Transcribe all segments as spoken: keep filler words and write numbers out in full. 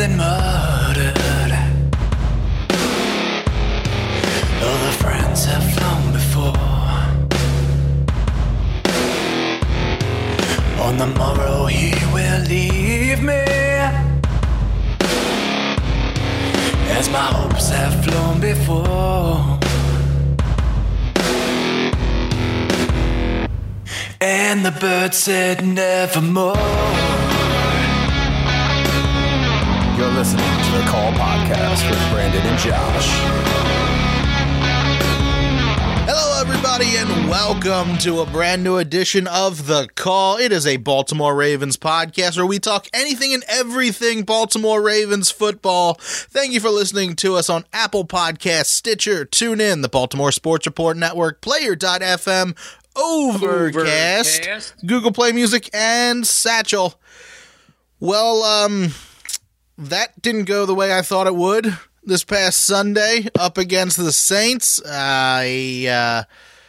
been murdered. All the friends have flown before. On the morrow he will leave me, as my hopes have flown before. And the bird said nevermore. You're listening to the Call Podcast with Brandon and Josh. Hello, everybody, and welcome to a brand new edition of The Call. It is a Baltimore Ravens podcast where we talk anything and everything Baltimore Ravens football. Thank you for listening to us on Apple Podcasts, Stitcher, TuneIn, the Baltimore Sports Report Network, Player dot f m, Overcast, Overcast, Google Play Music, and Satchel. Well, um, that didn't go the way I thought it would this past Sunday up against the Saints. I, uh,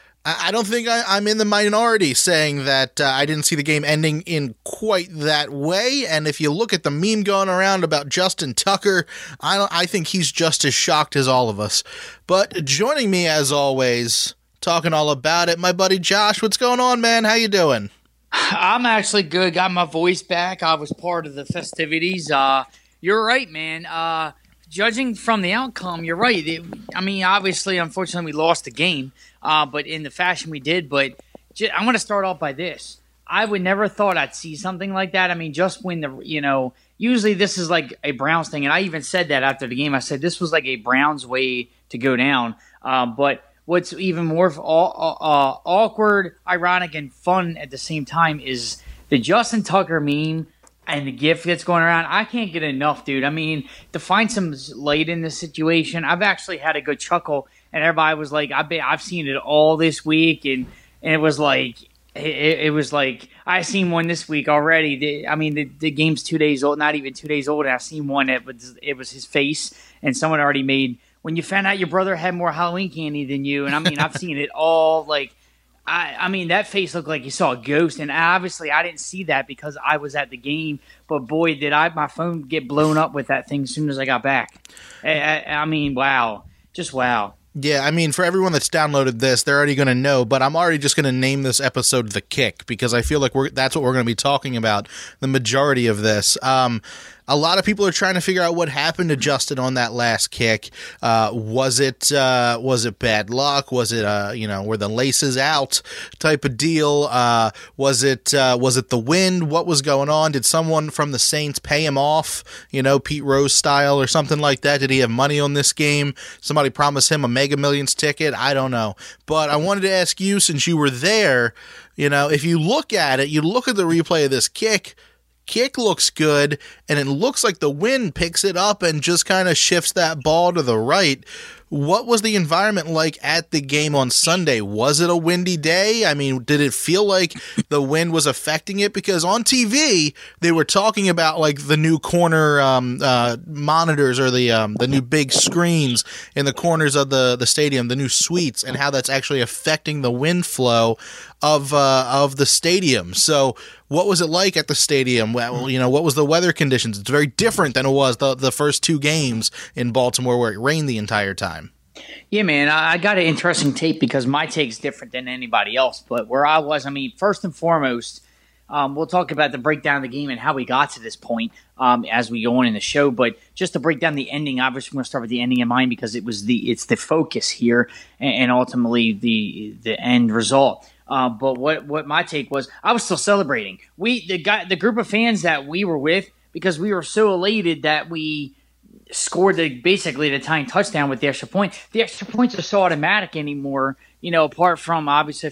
I don't think I, I'm in the minority saying that uh, I didn't see the game ending in quite that way. And if you look at the meme going around about Justin Tucker, I don't, I think he's just as shocked as all of us. But joining me, as always, talking all about it, my buddy Josh. What's going on, man? How you doing? I'm actually good. Got my voice back. I was part of the festivities. Uh, you're right, man. Uh, judging from the outcome, you're right. It, I mean, obviously, unfortunately, we lost the game, uh, but in the fashion we did. But j- I'm going to start off by this. I would never thought I'd see something like that. I mean, just when the, you know, usually this is like a Browns thing. And I even said that after the game. I said this was like a Browns way to go down. Uh, but what's even more uh, uh, awkward, ironic, and fun at the same time is the Justin Tucker meme and the GIF that's going around. I can't get enough, dude. I mean, to find some light in this situation, I've actually had a good chuckle, and everybody was like, I've been, I've seen it all this week, and, and it was like, it, it was like, I seen one this week already. The, I mean, the, the game's two days old, not even two days old, and I seen one that was, it was his face, and someone already made, when you found out your brother had more Halloween candy than you, and I mean, I've seen it all, like, I, I mean, that face looked like you saw a ghost, and obviously I didn't see that because I was at the game, but boy, did I my phone get blown up with that thing as soon as I got back. I, I, I mean, wow. Just wow. Yeah, I mean, for everyone that's downloaded this, they're already going to know, but I'm already just going to name this episode The Kick because I feel like we're that's what we're going to be talking about, the majority of this. Um, a lot of people are trying to figure out what happened to Justin on that last kick. Uh, was it uh, was it bad luck? Was it uh, you know, were the laces out type of deal? Uh, was it uh, was it the wind? What was going on? Did someone from the Saints pay him off? You know, Pete Rose style or something like that? Did he have money on this game? Somebody promised him a Mega Millions ticket? I don't know. But I wanted to ask you, since you were there, you know, if you look at it, you look at the replay of this kick. Kick looks good, and it looks like the wind picks it up and just kind of shifts that ball to the right. What was the environment like at the game on Sunday? Was it a windy day? I mean, did it feel like the wind was affecting it? Because on T V, they were talking about like the new corner um, uh, monitors or the um, the new big screens in the corners of the, the stadium, the new suites, and how that's actually affecting the wind flow of uh, of the stadium. So what was it like at the stadium? Well, you know, what was the weather conditions? It's very different than it was the, the first two games in Baltimore where it rained the entire time. Yeah, man, I got an interesting take because my take's different than anybody else. But where I was, I mean, first and foremost, um, we'll talk about the breakdown of the game and how we got to this point um, as we go on in the show. But just to break down the ending, obviously, we're going to start with the ending in mind because it was the it's the focus here and, and ultimately the the end result. Uh, but what, what my take was, I was still celebrating. We the guy the group of fans that we were with, because we were so elated that we scored the basically the tying touchdown with the extra point. The extra points are so automatic anymore, you know, apart from obviously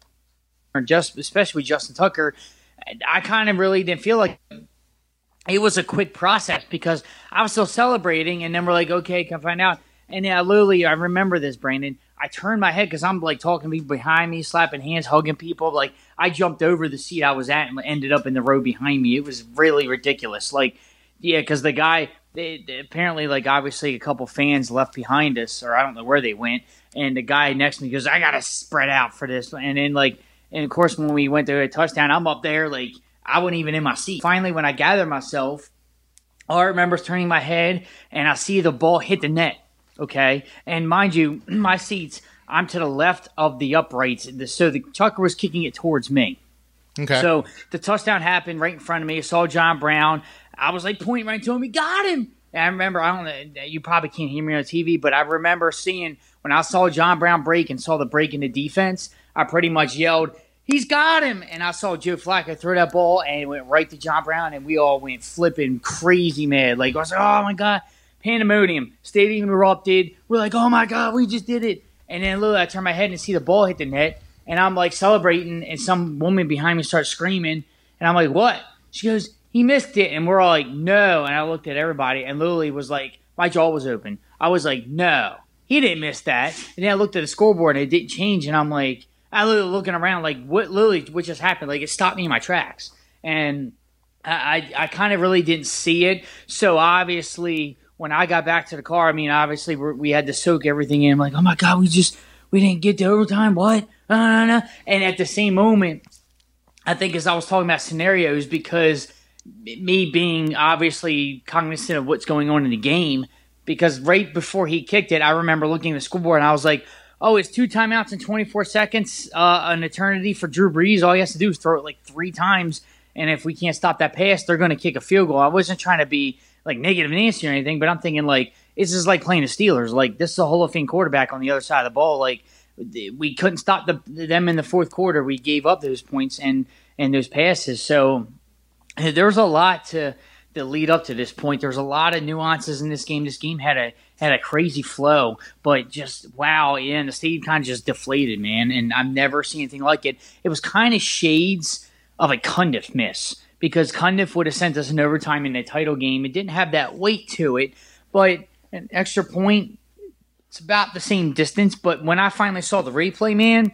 just especially with Justin Tucker. I kind of really didn't feel like it was a quick process because I was still celebrating, and then we're like, okay, can I find out? And then I literally, I remember this, Brandon. I turned my head because I'm like talking to people behind me, slapping hands, hugging people. Like I jumped over the seat I was at and ended up in the row behind me. It was really ridiculous. Like, yeah, because the guy, they, they, apparently, like obviously a couple fans left behind us, or I don't know where they went. And the guy next to me goes, I got to spread out for this. And then like, and of course, when we went to a touchdown, I'm up there, like I wasn't even in my seat. Finally, when I gathered myself, all I remember is turning my head, and I see the ball hit the net, okay? And mind you, my seats, I'm to the left of the uprights, so the Tucker was kicking it towards me. Okay. So the touchdown happened right in front of me. I saw John Brown. I was like pointing right to him. He got him. And I remember, I don't know, you probably can't hear me on T V, but I remember seeing when I saw John Brown break and saw the break in the defense, I pretty much yelled, "He's got him!" And I saw Joe Flacco throw that ball, and it went right to John Brown, and we all went flipping crazy mad. Like, I was like, oh, my God, pandemonium. Stadium erupted. We're like, oh, my God, we just did it. And then literally I turn my head and see the ball hit the net, and I'm, like, celebrating, and some woman behind me starts screaming, and I'm like, what? She goes, he missed it. And we're all like, no. And I looked at everybody, and Lily was like, my jaw was open. I was like, no, he didn't miss that. And then I looked at the scoreboard, and it didn't change, and I'm like, I literally looking around like, what literally, what just happened? Like, it stopped me in my tracks. And I, I, I kind of really didn't see it. So obviously, when I got back to the car, I mean, obviously we're, we had to soak everything in. I'm like, oh my God, we just, we didn't get to overtime. What? Uh, no, no. And at the same moment, I think as I was talking about scenarios, because me being obviously cognizant of what's going on in the game, because right before he kicked it, I remember looking at the scoreboard and I was like, oh, it's two timeouts in twenty-four seconds, uh, an eternity for Drew Brees. All he has to do is throw it like three times, and if we can't stop that pass, they're going to kick a field goal. I wasn't trying to be like negative Nancy or anything, but I'm thinking like this is like playing the Steelers. Like, this is a Hall of Fame quarterback on the other side of the ball. Like, we couldn't stop the, them in the fourth quarter. We gave up those points and and those passes. So there's a lot to the lead up to this point. There's a lot of nuances in this game. This game had a had a crazy flow, but just wow, yeah, and the stadium kind of just deflated, man. And I've never seen anything like it. It was kind of shades of a Cundiff miss, because Cundiff would have sent us in overtime in the title game. It didn't have that weight to it, but an extra point, it's about the same distance. But when I finally saw the replay, man,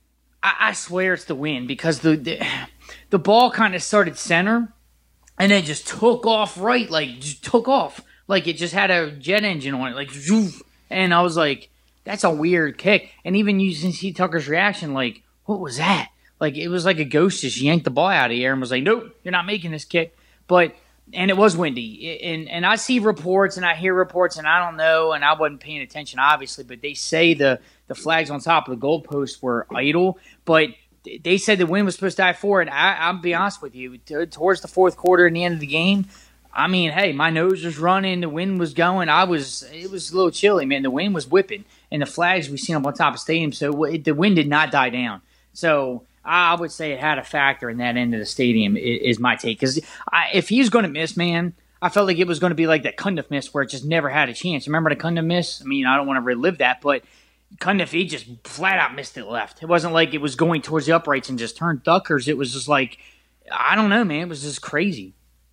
I, I swear it's the wind, because the the, the ball kind of started center, and then just took off right, like just took off. Like it just had a jet engine on it, like zoof. And I was like, that's a weird kick. And even you can see Tucker's reaction, like, what was that? Like, it was like a ghost just yanked the ball out of the air and was like, nope, you're not making this kick. But, and it was windy. And and I see reports and I hear reports and I don't know, and I wasn't paying attention, obviously, but they say the, the flags on top of the goalpost were idle. But they said the wind was supposed to die for it. I, I'll be honest with you, towards the fourth quarter and the end of the game, I mean, hey, my nose was running, the wind was going. I was, it was a little chilly, man. The wind was whipping, and the flags we seen up on top of the stadium, so it, the wind did not die down. So I would say it had a factor in that end of the stadium, is my take. Because if he's going to miss, man, I felt like it was going to be like that Cundiff miss where it just never had a chance. Remember the Cundiff miss? I mean, I don't want to relive that, but Cundiff, he just flat out missed it left. It wasn't like it was going towards the uprights and just turned Tucker's. It was just like, I don't know, man. It was just crazy.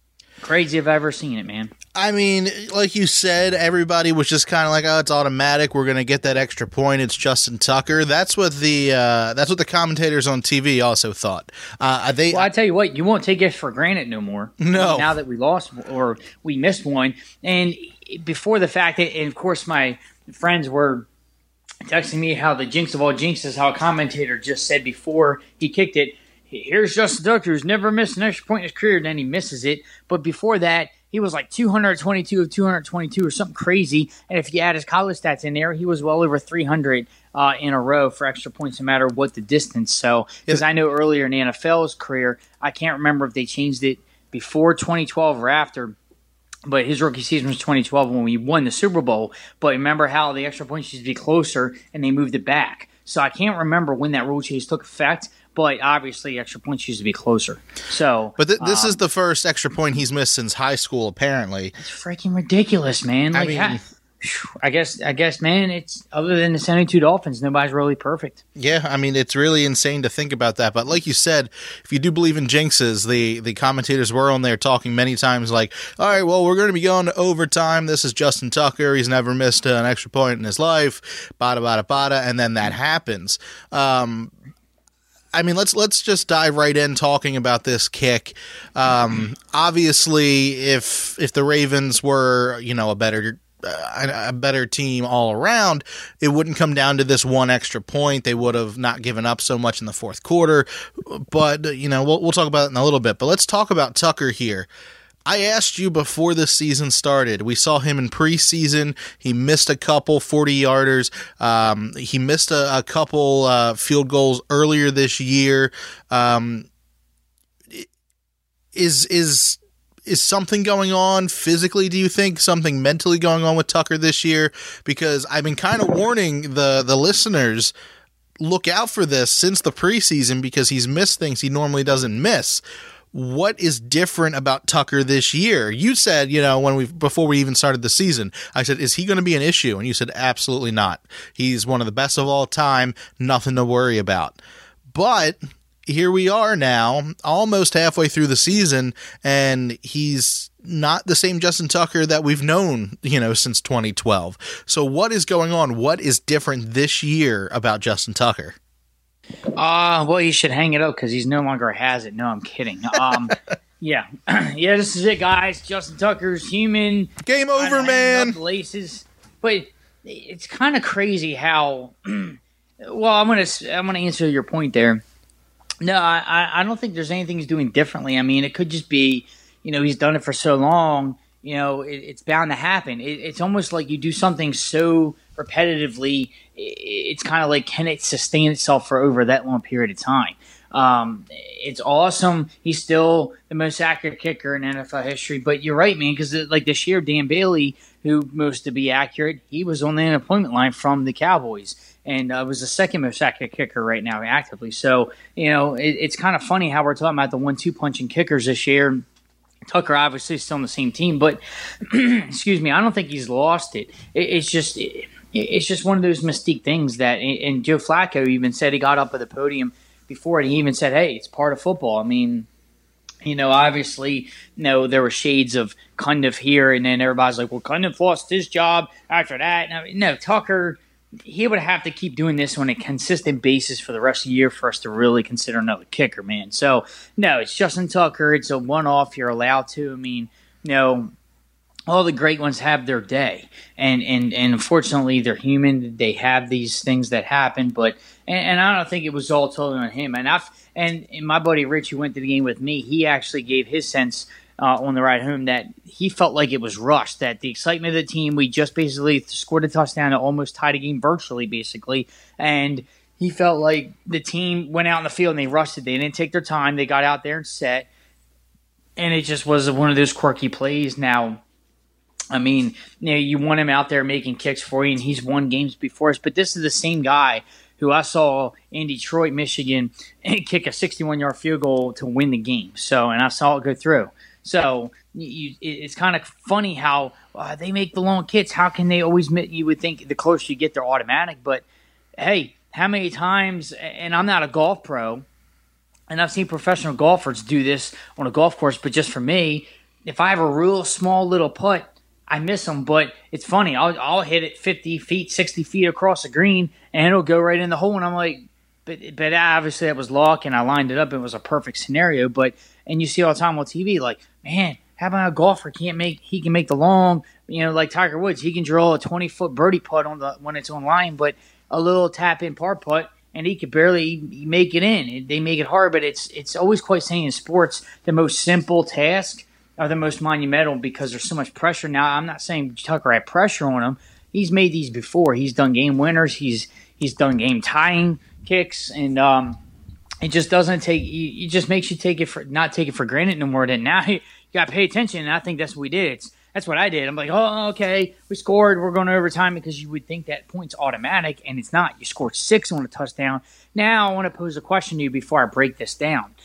Crazy if I've ever seen it, man. I mean, like you said, everybody was just kind of like, "Oh, it's automatic. We're going to get that extra point. It's Justin Tucker." That's what the uh, that's what the commentators on T V also thought. Uh, they, well, I tell you what, you won't take it for granted no more. No, now that we lost or we missed one, and before the fact that, and of course, my friends were texting me how the jinx of all jinxes, how a commentator just said before he kicked it, here's Justin Tucker, who's never missed an extra point in his career, and then he misses it. But before that, he was like two hundred twenty-two of two hundred twenty-two or something crazy. And if you add his college stats in there, he was well over three hundred uh, in a row for extra points, no matter what the distance. So, because I know earlier in the N F L's career, I can't remember if they changed it before twenty twelve or after, but his rookie season was twenty twelve when we won the Super Bowl. But remember how the extra points used to be closer, and they moved it back. So I can't remember when that rule change took effect, but obviously extra points used to be closer. So, But th- this um, is the first extra point he's missed since high school, apparently. It's freaking ridiculous, man. Like, I mean, ha- I guess, I guess, man, it's other than the seventy-two Dolphins, nobody's really perfect. Yeah, I mean, it's really insane to think about that. But like you said, if you do believe in jinxes, the, the commentators were on there talking many times like, all right, well, we're going to be going to overtime. This is Justin Tucker. He's never missed an extra point in his life. Bada, bada, bada. And then that happens. Um, I mean, let's let's just dive right in talking about this kick. Um, obviously, if if the Ravens were, you know, a better a better team all around, it wouldn't come down to this one extra point. They would have not given up so much in the fourth quarter. But, you know, we'll, we'll talk about it in a little bit. But let's talk about Tucker here. I asked you before the season started. We saw him in preseason. He missed a couple forty-yarders. Um, he missed a, a couple uh, field goals earlier this year. Um, is is is something going on physically, do you think? Something mentally going on with Tucker this year? Because I've been kind of warning the, the listeners, look out for this since the preseason, because he's missed things he normally doesn't miss. What is different about Tucker this year? You said, you know, when we before we even started the season, I said, is he going to be an issue? And you said, absolutely not. He's one of the best of all time. Nothing to worry about. But here we are now, almost halfway through the season, and he's not the same Justin Tucker that we've known, you know, since twenty twelve. So what is going on? What is different this year about Justin Tucker? Uh, well, you should hang it up because he's no longer has it. No, I'm kidding. Um, yeah. yeah, this is it, guys. Justin Tucker's human. Game over, man. The laces. But it's kind of crazy how well, I'm going to I'm gonna answer your point there. No, I, I don't think there's anything he's doing differently. I mean, it could just be, you know, he's done it for so long, you know, it, it's bound to happen. It, it's almost like you do something so repetitively, it's kind of like, can it sustain itself for over that long period of time? Um, it's awesome. He's still the most accurate kicker in N F L history. But you're right, man, because like this year, Dan Bailey, who most to be accurate, he was on the unemployment line from the Cowboys. And uh, was the second most accurate kicker right now actively. So, you know, it, it's kind of funny how we're talking about the one two punching kickers this year. Tucker obviously is still on the same team, but excuse me, I don't think he's lost it. it it's just it, it's just one of those mystique things that, and Joe Flacco even said, he got up at the podium before and he even said, hey, it's part of football. I mean, you know, obviously, you know, there were shades of Cundiff here, and then everybody's like, well, Cundiff lost his job after that. No, no Tucker, he would have to keep doing this on a consistent basis for the rest of the year for us to really consider another kicker, man. So, no, it's Justin Tucker. It's a one-off. You're allowed to. I mean, you know, all the great ones have their day. And and, and unfortunately, they're human. They have these things that happen. But and, and I don't think it was all totally on him. And, I've, and, and my buddy Rich, who went to the game with me, he actually gave his sense Uh, on the ride home that he felt like it was rushed, that the excitement of the team, we just basically scored a touchdown and almost tied a game virtually, basically, and he felt like the team went out in the field and they rushed it. They didn't take their time. They got out there and set, and it just was one of those quirky plays. Now, I mean, you know, you want him out there making kicks for you, and he's won games before us, but this is the same guy who I saw in Detroit, Michigan, kick a sixty-one-yard field goal to win the game. So, and I saw it go through. So you, it's kind of funny how uh, they make the long kicks. How can they always – you would think the closer you get, they're automatic. But, hey, how many times – and I'm not a golf pro, and I've seen professional golfers do this on a golf course, but just for me, if I have a real small little putt, I miss them. But it's funny. I'll, I'll hit it fifty feet, sixty feet across the green, and it'll go right in the hole. And I'm like – but but obviously that was luck, and I lined it up. It was a perfect scenario. But and you see all the time on T V, like, man, how about a golfer can't make he can make the long, you know, like Tiger Woods, he can draw a twenty foot birdie putt on the when it's on line, but a little tap in par putt, and he could barely make it in. They make it hard, but it's it's always quite saying in sports the most simple task are the most monumental because there's so much pressure. Now, I'm not saying Tucker had pressure on him. He's made these before. He's done game winners. He's he's done game tying kicks, and um, it just doesn't take. It just makes you take it for not take it for granted no more. Than now, you got to pay attention, and I think that's what we did. It's, that's what I did. I'm like, oh, okay, we scored. We're going to overtime because you would think that point's automatic, and it's not. You scored six on a touchdown. Now I want to pose a question to you before I break this down,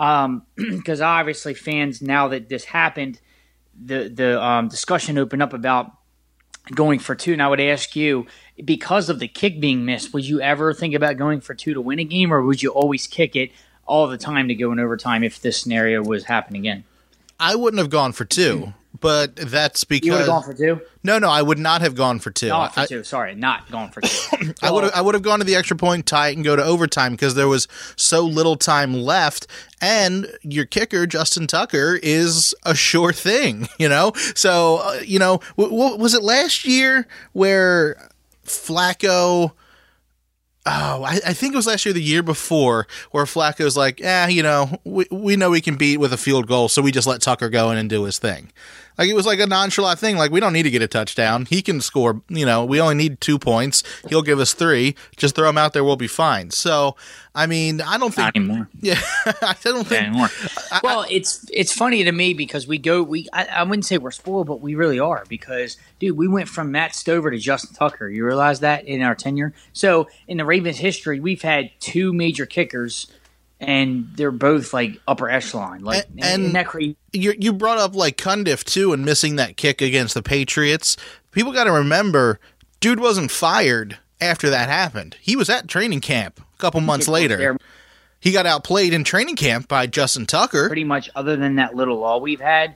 because um, obviously fans, now that this happened, the the um, discussion opened up about going for two, and I would ask you, because of the kick being missed, would you ever think about going for two to win a game, or would you always kick it all the time to go in overtime if this scenario was happening again? I wouldn't have gone for two, but that's because you would have gone for two. No, no, I would not have gone for two. Not for I, two. Sorry, not going for two. I would have, I would have gone to the extra point, tie it, and go to overtime because there was so little time left, and your kicker Justin Tucker is a sure thing, you know. So uh, you know, w- w- was it last year where Flacco Oh, I, I think it was last year, or the year before, where Flacco's like, "Yeah, you know, we we know we can beat with a field goal, so we just let Tucker go in and do his thing." Like, it was like a nonchalant thing. Like, we don't need to get a touchdown. He can score. You know, we only need two points. He'll give us three. Just throw him out there. We'll be fine. So, I mean, I don't think Not anymore. Yeah, I don't think Not anymore. I, Well, it's it's funny to me because we go we I, I wouldn't say we're spoiled, but we really are because dude, we went from Matt Stover to Justin Tucker. You realize that in our tenure? So in the Ravens history, we've had two major kickers, and they're both like upper echelon. Like And- and- isn't that crazy? you you brought up like Cundiff too, and missing that kick against the Patriots. People got to remember, dude wasn't fired after that happened. He was at training camp a couple months later. They're He got outplayed in training camp by Justin Tucker. pretty much other than that little law we've had,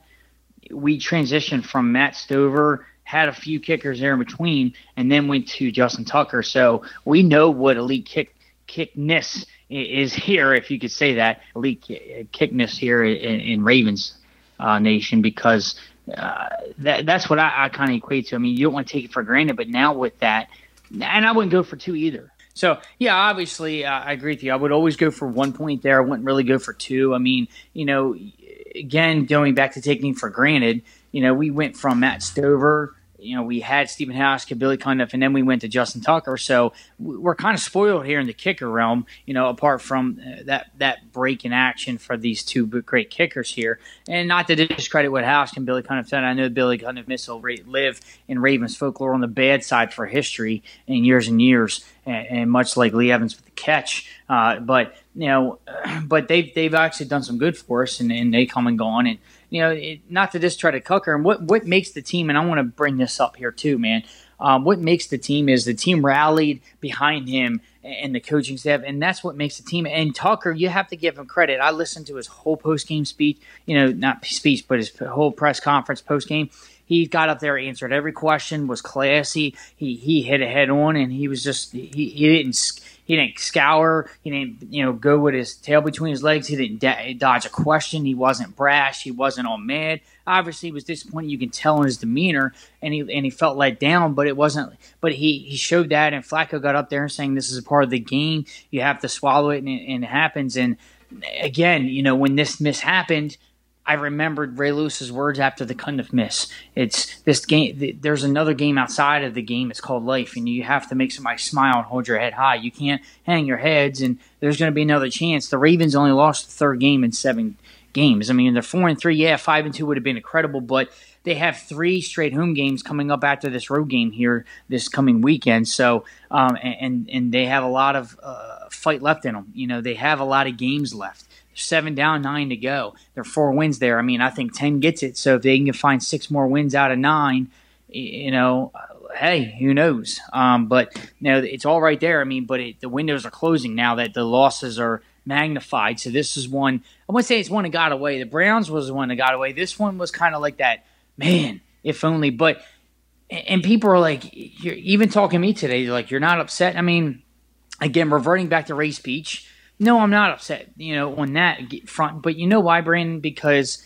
we transitioned from Matt Stover, had a few kickers there in between, and then went to Justin Tucker. So we know what elite kick kickness i- is here, if you could say that, elite ki- kickness here in, in Ravens uh, Nation, because uh, that, that's what I, I kind of equate to. I mean, you don't want to take it for granted, but now with that, and I wouldn't go for two either. So, yeah, obviously, uh, I agree with you. I would always go for one point there. I wouldn't really go for two. I mean, you know, again, going back to taking for granted, you know, we went from Matt Stover, you know, we had Stephen Haskell, Billy Cundiff, and then we went to Justin Tucker. So we're kind of spoiled here in the kicker realm, you know, apart from uh, that that break in action for these two great kickers here. And not to discredit what Haskell and Billy Cundiff said. I know Billy Cundiff missile live in Ravens folklore on the bad side for history in years and years, and, and much like Lee Evans with the catch. Uh, but, you know, but they've, they've actually done some good for us, and, and they come and gone. And, you know, it, not to discredit Tucker, and what, what makes the team, and I want to bring this up here too, man, um, what makes the team is the team rallied behind him and the coaching staff, and that's what makes the team. And Tucker, you have to give him credit. I listened to his whole post-game speech, you know, not speech, but his whole press conference post-game. He got up there, answered every question, was classy. He he hit it head on, and he was just he, he didn't he didn't scour. He didn't you know go with his tail between his legs. He didn't da- dodge a question. He wasn't brash. He wasn't all mad. Obviously, he was disappointed. You can tell in his demeanor, and he and he felt let down. But it wasn't. But he he showed that, and Flacco got up there and saying, "This is a part of the game. You have to swallow it, and it, and it happens." And again, you know, when this miss happened, I remembered Ray Lewis's words after the Cundiff miss. It's this game. There's another game outside of the game. It's called life, and you have to make somebody smile and hold your head high. You can't hang your heads, and there's going to be another chance. The Ravens only lost the third game in seven games. I mean, they're four and three. Yeah, five and two would have been incredible, but they have three straight home games coming up after this road game here this coming weekend. So, um, and and they have a lot of uh, fight left in them. You know, they have a lot of games left. Seven down, nine to go. There are four wins there. I mean, I think ten gets it. So if they can find six more wins out of nine, you know, hey, who knows? Um, but you know, it's all right there. I mean, but it, the windows are closing now that the losses are magnified. So this is one. I wouldn't say it's one that got away. The Browns was the one that got away. This one was kind of like that. Man, if only. But and people are like, you're even talking to me today. They're like, you're not upset. I mean, again, reverting back to Ray speech. No, I'm not upset, you know, on that front. But you know why, Brandon? Because,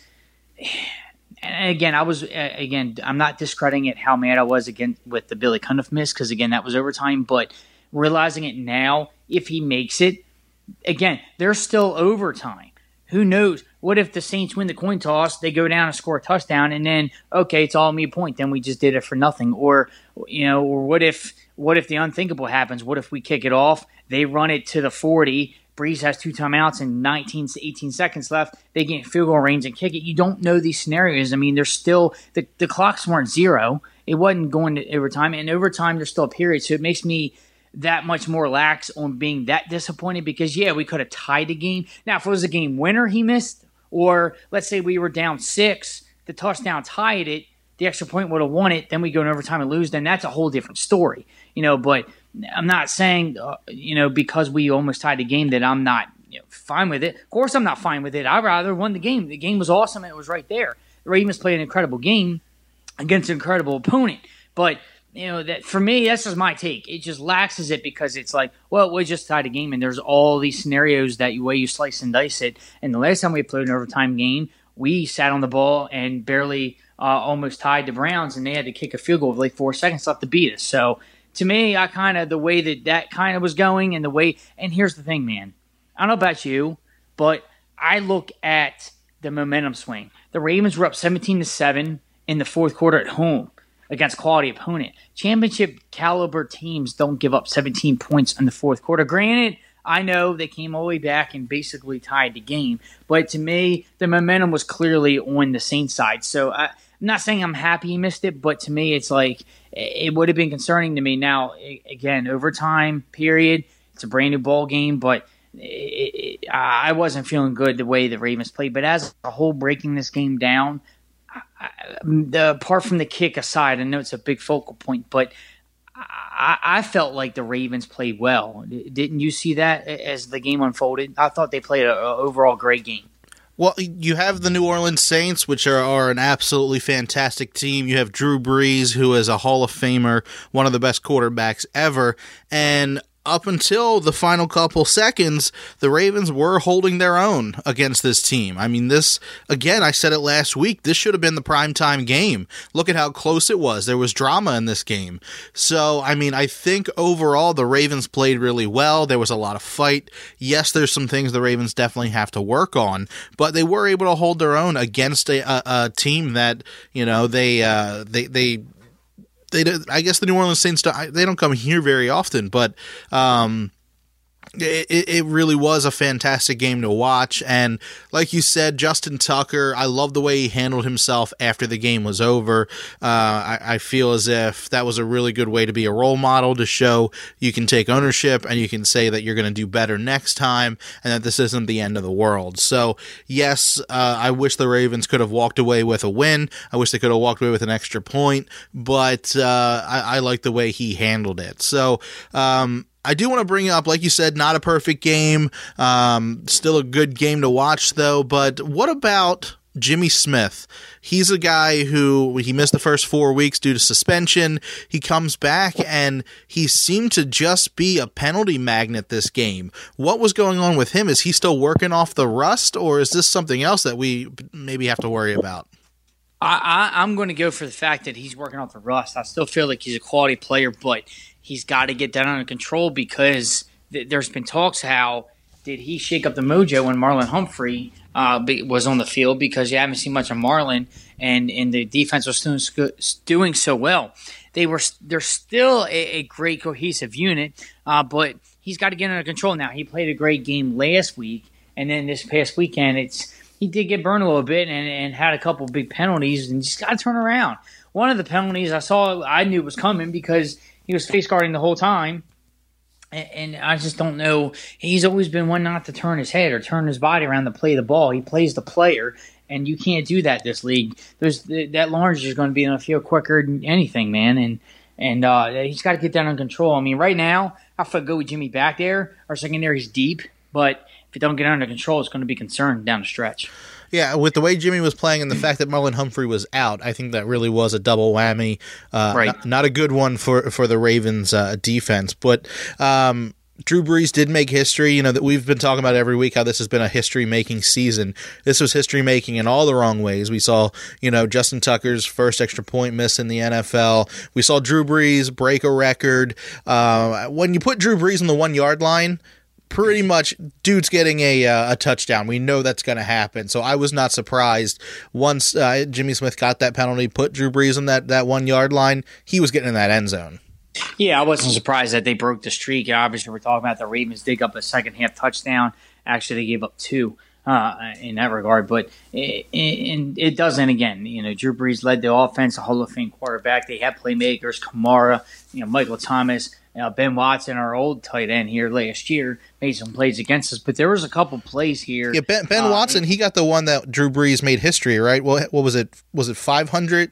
and again, I was, again, I'm not discrediting it how mad I was again with the Billy Cundiff miss, because, again, that was overtime. But realizing it now, if he makes it, again, there's still overtime. Who knows? What if the Saints win the coin toss, they go down and score a touchdown, and then, okay, it's all me a point, then we just did it for nothing. Or, you know, or what if, what if the unthinkable happens? What if we kick it off, they run it to the forty, Breeze has two timeouts and nineteen to eighteen seconds left. They get in field goal range and kick it. You don't know these scenarios. I mean, there's still the, – the clocks weren't zero. It wasn't going to overtime. And overtime, there's still a period. So it makes me that much more lax on being that disappointed because, yeah, we could have tied the game. Now, if it was a game winner he missed, or let's say we were down six, the touchdown tied it, the extra point would have won it, then we go in overtime and lose, then that's a whole different story. You know, but – I'm not saying, uh, you know, because we almost tied the game that I'm not you know, fine with it. Of course I'm not fine with it. I'd rather won the game. The game was awesome and it was right there. The Ravens played an incredible game against an incredible opponent. But, you know, that for me, that's just my take. It just laxes it because it's like, well, we just tied a game and there's all these scenarios that way you slice and dice it. And the last time we played an overtime game, we sat on the ball and barely uh, almost tied the Browns and they had to kick a field goal with like four seconds left to beat us. So, to me, I kind of, the way that that kind of was going and the way, and here's the thing, man. I don't know about you, but I look at the momentum swing. The Ravens were up seventeen to seven in the fourth quarter at home against quality opponent. Championship caliber teams don't give up seventeen points in the fourth quarter. Granted, I know they came all the way back and basically tied the game, but to me, the momentum was clearly on the Saints side. So I, I'm not saying I'm happy he missed it, but to me, it's like it would have been concerning to me. Now, again, overtime period, it's a brand new ball game, but it, it, I wasn't feeling good the way the Ravens played. But as a whole, breaking this game down, I, the, apart from the kick aside, I know it's a big focal point, but I, I felt like the Ravens played well. Didn't you see that as the game unfolded? I thought they played an overall great game. Well, you have the New Orleans Saints, which are, are an absolutely fantastic team. You have Drew Brees, who is a Hall of Famer, one of the best quarterbacks ever, and up until the final couple seconds, the Ravens were holding their own against this team. I mean, this, again, I said it last week, this should have been the primetime game. Look at how close it was. There was drama in this game. So, I mean, I think overall the Ravens played really well. There was a lot of fight. Yes, there's some things the Ravens definitely have to work on, but they were able to hold their own against a, a, a team that, you know, they, uh, they, they, They, I guess the New Orleans Saints, they don't come here very often, but um, it, it really was a fantastic game to watch. And like you said, Justin Tucker, I love the way he handled himself after the game was over. Uh, I, I feel as if that was a really good way to be a role model, to show you can take ownership and you can say that you're going to do better next time and that this isn't the end of the world. So, yes, uh, I wish the Ravens could have walked away with a win. I wish they could have walked away with an extra point, but uh, I, I like the way he handled it. So, um, I do want to bring up, like you said, not a perfect game. Um, still a good game to watch, though. But what about Jimmy Smith? He's a guy who, he missed the first four weeks due to suspension. He comes back, and he seemed to just be a penalty magnet this game. What was going on with him? Is he still working off the rust, or is this something else that we maybe have to worry about? I, I, I'm going to go for the fact that he's working off the rust. I still feel like he's a quality player, but he's got to get that under control, because th- there's been talks how did he shake up the mojo when Marlon Humphrey uh, be, was on the field, because you haven't seen much of Marlon, and, and the defense was doing, doing so well. They were they're still a, a great cohesive unit, uh, but he's got to get under control now. He played a great game last week, and then this past weekend, it's he did get burned a little bit and, and had a couple big penalties, and just got to turn around. One of the penalties I saw, I knew was coming because he was face guarding the whole time, and, and I just don't know. He's always been one not to turn his head or turn his body around to play the ball. He plays the player, and you can't do that this league. There's that Lawrence is going to be on the field quicker than anything, man, and and uh, he's got to get that under control. I mean, right now, I feel go with Jimmy back there. Our secondary's deep, but if you don't get under control, it's going to be concerned down the stretch. Yeah, with the way Jimmy was playing and the fact that Marlon Humphrey was out, I think that really was a double whammy. Uh, right. not, not a good one for, for the Ravens uh, defense. But um, Drew Brees did make history. You know, that we've been talking about every week how this has been a history-making season. This was history-making in all the wrong ways. We saw, you know, Justin Tucker's first extra point miss in the N F L. We saw Drew Brees break a record. Uh, when you put Drew Brees on the one-yard line, pretty much dude's getting a uh, a touchdown. We know that's going to happen. So I was not surprised once uh, Jimmy Smith got that penalty, put Drew Brees on that, that one-yard line, he was getting in that end zone. Yeah, I wasn't surprised that they broke the streak. Obviously, we're talking about the Ravens dig up a second-half touchdown. Actually, they gave up two uh, in that regard. But it, it, it doesn't, again, you know, Drew Brees led the offense, a Hall of Fame quarterback. They had playmakers, Kamara, you know, Michael Thomas, Uh, Ben Watson, our old tight end here last year, made some plays against us, but there was a couple plays here. Yeah, Ben, Ben uh, Watson, he got the one that Drew Brees made history, right? What, what was it? Was it five hundred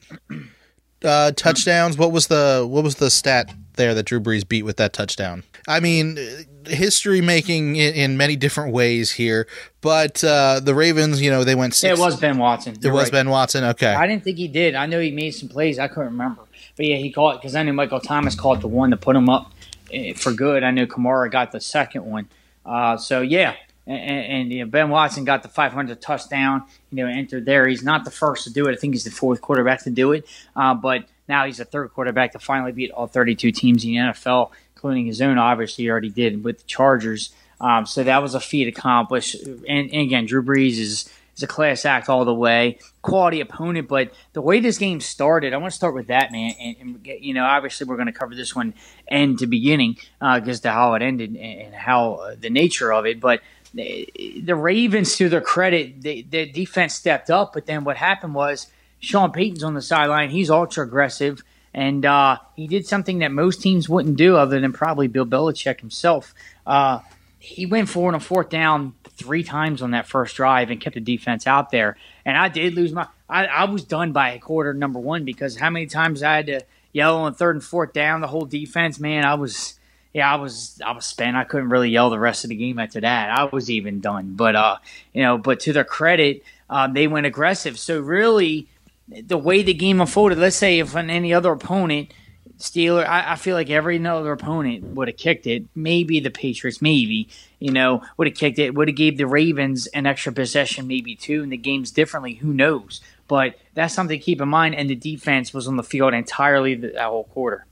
uh, touchdowns? What was the what was the stat there that Drew Brees beat with that touchdown? I mean, history making in, in many different ways here, but uh, the Ravens, you know, they went six. Yeah, it was Ben Watson. You're it was right. Ben Watson. Okay, I didn't think he did. I know he made some plays. I couldn't remember. But, yeah, he caught it because I knew Michael Thomas caught the one to put him up for good. I knew Kamara got the second one. Uh, so, yeah, and, and you know, Ben Watson got the five hundred touchdown, you know, entered there. He's not the first to do it. I think he's the fourth quarterback to do it. Uh, but now he's the third quarterback to finally beat all thirty-two teams in the N F L, including his own. Obviously, he already did with the Chargers. Um, so that was a feat accomplished. And, and again, Drew Brees is, is a class act all the way. Quality opponent. But the way this game started, I want to start with that, man. And, and you know, obviously, we're going to cover this one end to beginning because uh, to how it ended and how uh, the nature of it. But the, the Ravens, to their credit, the defense stepped up. But then what happened was Sean Payton's on the sideline. He's ultra aggressive. And uh, he did something that most teams wouldn't do other than probably Bill Belichick himself. Uh, he went forward on fourth down three times on that first drive and kept the defense out there. And I did lose my I, – I was done by quarter number one because how many times I had to yell on third and fourth down, the whole defense, man, I was – yeah, I was I was spent. I couldn't really yell the rest of the game after that. I was even done. But, uh, you know, but to their credit, um, they went aggressive. So really the way the game unfolded, let's say if on any other opponent – Steeler, I, I feel like every other opponent would have kicked it. Maybe the Patriots, maybe, you know, would have kicked it, would have gave the Ravens an extra possession, maybe two, and the game's differently. Who knows? But that's something to keep in mind, and the defense was on the field entirely that whole quarter.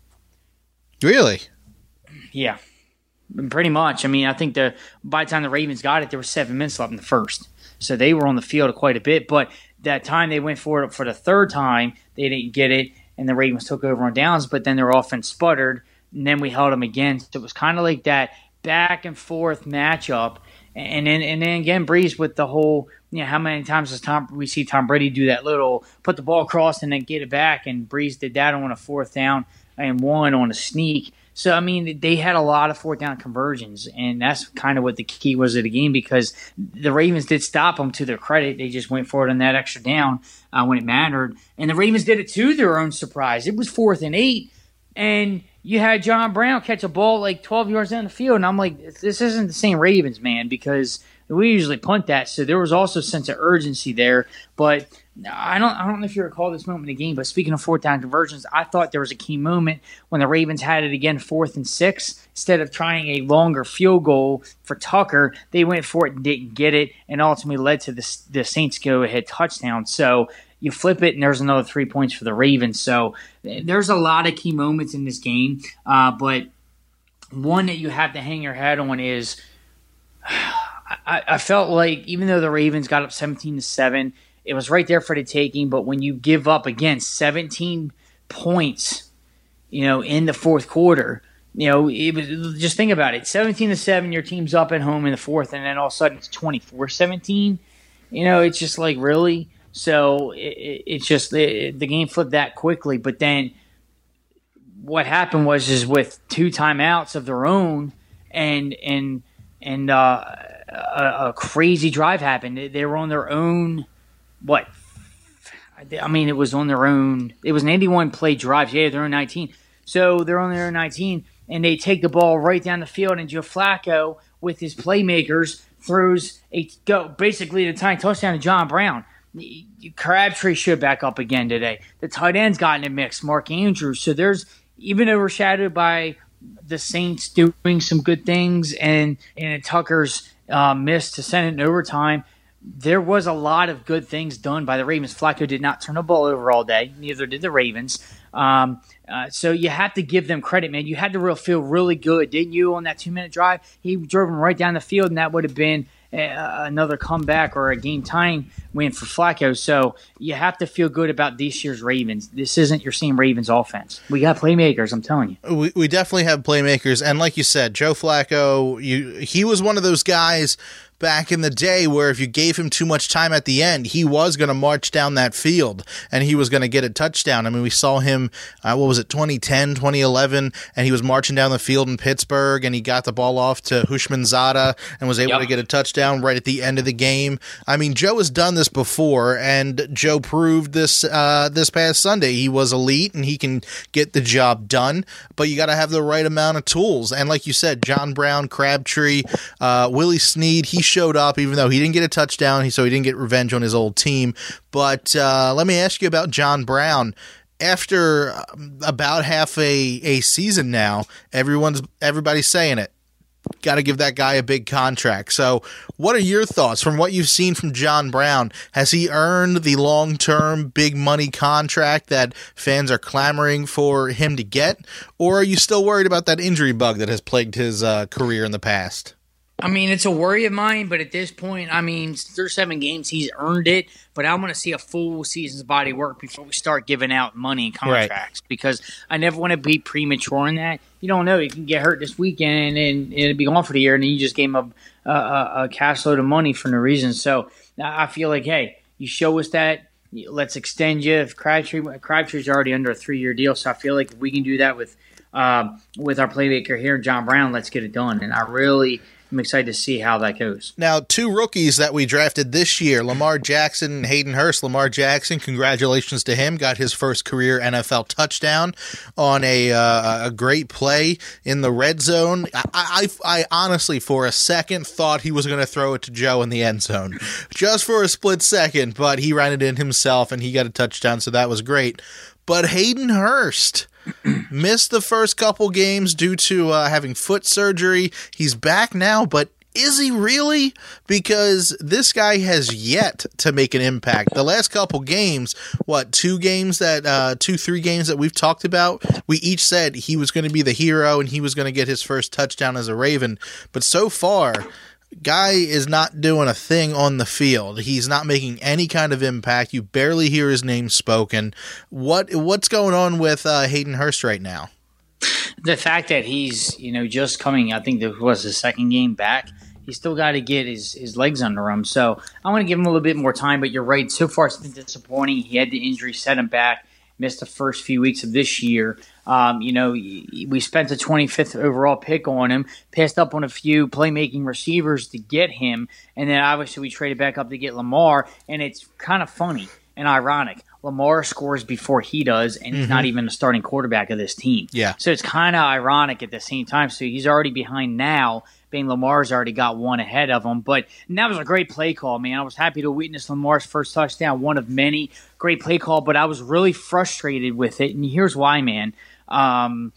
Really? Yeah, pretty much. I mean, I think the by the time the Ravens got it, there were seven minutes left in the first. So they were on the field quite a bit. But that time they went for it for the third time, they didn't get it. And the Ravens took over on downs, but then their offense sputtered, and then we held them again. So it was kind of like that back and forth matchup. And then, and then again, Brees with the whole, you know, how many times does Tom we see Tom Brady do that little put the ball across and then get it back? And Brees did that on a fourth down and one on a sneak. So, I mean, they had a lot of fourth down conversions, and that's kind of what the key was of the game because the Ravens did stop them to their credit. They just went for it on that extra down uh, when it mattered. And the Ravens did it to their own surprise. It was fourth and eight, and you had John Brown catch a ball like twelve yards down the field, and I'm like, this isn't the same Ravens, man, because we usually punt that. So there was also a sense of urgency there, but I don't I don't know if you recall this moment in the game, but speaking of fourth down conversions, I thought there was a key moment when the Ravens had it again fourth and six. Instead of trying a longer field goal for Tucker, they went for it and didn't get it, and ultimately led to the, the Saints go-ahead touchdown. So you flip it, and there's another three points for the Ravens. So there's a lot of key moments in this game, uh, but one that you have to hang your hat on is I, I felt like even though the Ravens got up seventeen to seven, it was right there for the taking, but when you give up, again, seventeen points, you know, in the fourth quarter, you know, it was, just think about it. seventeen to seven, your team's up at home in the fourth, and then all of a sudden it's twenty-four seventeen. You know, it's just like, really? So it, it, it's just it, the game flipped that quickly, but then what happened was is with two timeouts of their own and and and uh, a, a crazy drive happened. They were on their own – what? I mean, it was on their own. It was an eighty-one play drive. Yeah, they're on nineteen. So they're on their own nineteen, and they take the ball right down the field, and Joe Flacco, with his playmakers, throws a go basically the tying touchdown to John Brown. Crabtree should back up again today. The tight end's gotten a mix, Mark Andrews. So there's even overshadowed by the Saints doing some good things, and and Tucker's uh, miss to send it in overtime. There was a lot of good things done by the Ravens. Flacco did not turn the ball over all day. Neither did the Ravens. Um, uh, so you have to give them credit, man. You had to real feel really good, didn't you, on that two-minute drive? He drove them right down the field, and that would have been a, another comeback or a game-tying win for Flacco. So you have to feel good about this year's Ravens. This isn't your same Ravens offense. We got playmakers, I'm telling you. We, we definitely have playmakers. And like you said, Joe Flacco, you, he was one of those guys – back in the day where if you gave him too much time at the end, he was going to march down that field and he was going to get a touchdown. I mean, we saw him, uh, what was it, twenty ten, twenty eleven, and he was marching down the field in Pittsburgh and he got the ball off to Houshmandzadeh and was able yep. to get a touchdown right at the end of the game. I mean, Joe has done this before, and Joe proved this uh, this past Sunday. He was elite and he can get the job done, but you got to have the right amount of tools. And like you said, John Brown, Crabtree, uh, Willie Snead, he showed up even though he didn't get a touchdown, so he didn't get revenge on his old team. But uh, let me ask you about John Brown. After about half a, a season now, everyone's everybody's saying it. got to give that guy a big contract. So what are your thoughts from what you've seen from John Brown? Has he earned the long-term big money contract that fans are clamoring for him to get? Or are you still worried about that injury bug that has plagued his uh, career in the past? I mean, it's a worry of mine, but at this point, I mean, thirty-seven games, he's earned it, but I want to see a full season's body work before we start giving out money and contracts, right? Because I never want to be premature in that. You don't know. You can get hurt this weekend and it'll be gone for the year, and then you just gave him a, a, a cash load of money for no reason. So I feel like, hey, you show us that, let's extend you. If Crabtree, Crabtree's already under a three-year deal, so I feel like if we can do that with, uh, with our playmaker here, John Brown, let's get it done. And I really – I'm excited to see how that goes. Now, two rookies that we drafted this year, Lamar Jackson and Hayden Hurst. Lamar Jackson, congratulations to him, got his first career N F L touchdown on a uh, a great play in the red zone. I, I, I honestly, for a second, thought he was going to throw it to Joe in the end zone, just for a split second, but he ran it in himself, and he got a touchdown, so that was great. But Hayden Hurst missed the first couple games due to uh, having foot surgery. He's back now, but is he really? Because this guy has yet to make an impact. The last couple games, what, two games that, uh, two, three games that we've talked about, we each said he was going to be the hero and he was going to get his first touchdown as a Raven. But so far, guy is not doing a thing on the field. He's not making any kind of impact. You barely hear his name spoken. What what's going on with uh, Hayden Hurst right now? The fact that he's, you know, just coming, I think this was his second game back. He's still got to get his, his legs under him. So I want to give him a little bit more time, but you're right. So far, it's been disappointing. He had the injury, set him back, missed the first few weeks of this year. Um, you know, we spent the twenty-fifth overall pick on him, passed up on a few playmaking receivers to get him, and then obviously we traded back up to get Lamar, and it's kind of funny and ironic. Lamar scores before he does, and he's mm-hmm. not even the starting quarterback of this team. Yeah. So it's kind of ironic at the same time. So he's already behind now, being Lamar's already got one ahead of him. But and that was a great play call, man. I was happy to witness Lamar's first touchdown, one of many. Great play call, but I was really frustrated with it, and here's why, man. Um,